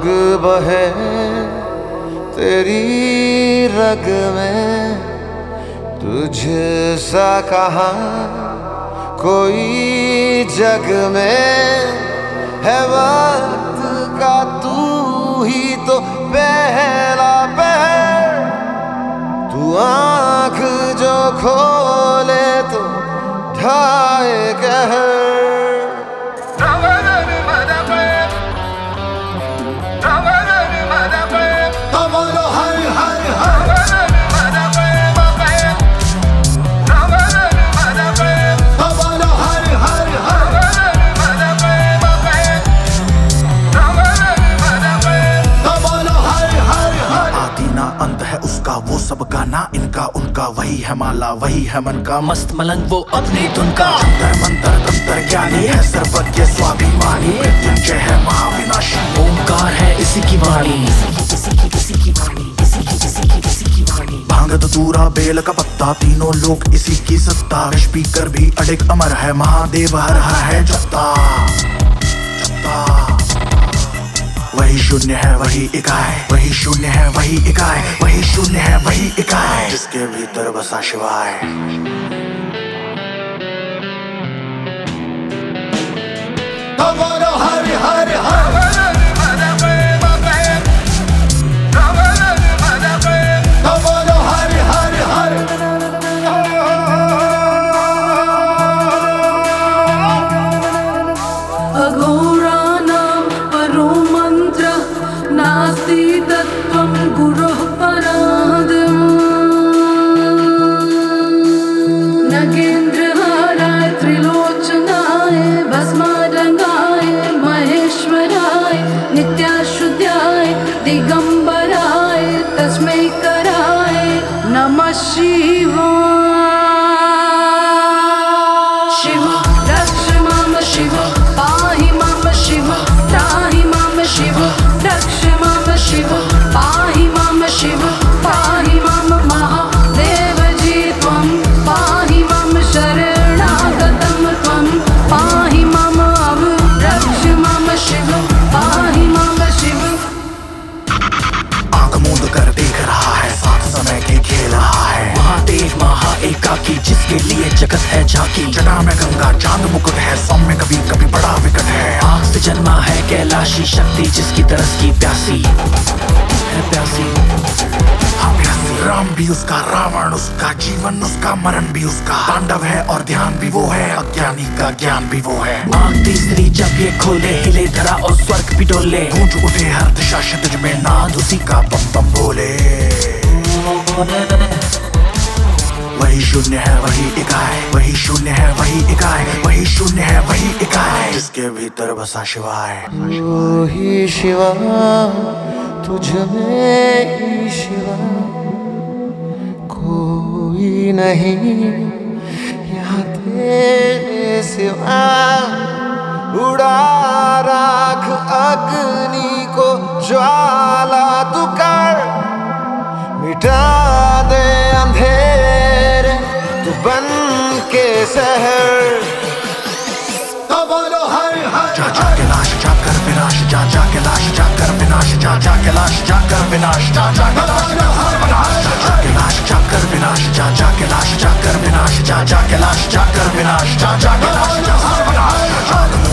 बहे तेरी रग में, तुझसा कहाँ कोई जग में है। वक्त का तू ही तो पहला पहर, तू आँख जो खोले तो ढाए कहर। वो सब गाना इनका उनका, वही है माला वही है मन का मस्त मलंग, वो अपनी धुन का जंतर मंतर तंत्र ज्ञानी है, सर्वज्ञ स्वाभिमानी, मृत्युंजय है महाविनाशी, ओंकार है इसी की वाणी, इसी की वाणी। भांग धतूरा बेल का पत्ता तीनों लोग इसी की सत्ता, स्पीकर भी अडिग अमर है, महादेव हर है जत्ता। वही शून्य है वही इकाई, वही शून्य है वही इकाई, वही शून्य है वही इकाई, जिसके भीतर बसा शिवाय। तो बोलो हर हर हर, तो बोलो हर हर हर। नास्ति तत्त्वं गुरोः परादिम्, नगेन्द्रहाराय त्रिलोचनाय भस्मारंगाय महेश्वराय नित्याशुद्धाय दिगंबराय तस्मै कराय नमः शिवाय। शिव रक्ष माम शिव, पाहि माम शिव, त्राहि माम शिव, रक्ष माम शिव, पाहि माम शिव, पाहि माम महादेव जी त्वं, पाहि माम शरणागतं त्वं, पाहि माम रक्ष माम शिव, पाहि माम शिव। आंख मूंद कर देख रहा है, साथ समय के खेल रहा है, महादेव महा एकाकी, जिसके लिए जगत है झांकी। जटा में गंगा चांद मुकुट है, सौम्य कभी कभी बड़ा विकट है, आग से जन्मा है कैलाशी, शक्ति जिसकी तरस की प्यासी है प्यासी। हाँ प्यासी। राम भी उसका, रावण उसका, जीवन उसका, मरण भी उसका, तांडव है और ध्यान भी वो है, अज्ञानी का ज्ञान भी वो है। आँख तीसरी जब ये खोले, हिले धरा और स्वर्ग भी डोले, गूंज उठे हर दिशा क्षितिज में, नाद उसी का बम बम बोले। वही शून्य है वही इकाई, वही शून्य है वही इकाई, वही शून्य है वही इकाई, जिसके भीतर बसा शिवाय। वही शिवा तुझ में ही शिवा, कोई नहीं यहाँ तेरे सिवा। उड़ा राख अग्नि को ज्वाला तू कर, मिटा दे अंधेरे तू बन के शहर। तो बोलो हर हर, जा जा के लाश जा कर विनाश, जा जा के लाश जा कर विनाश, जा जा के लाश जा कर विनाश, जा जा के लाश जा कर विनाश, जा जा के लाश जा कर विनाश, जा जा के लाश जा कर विनाश, जा जा के लाश जा कर विनाश, जा जा के लाश जा कर विनाश।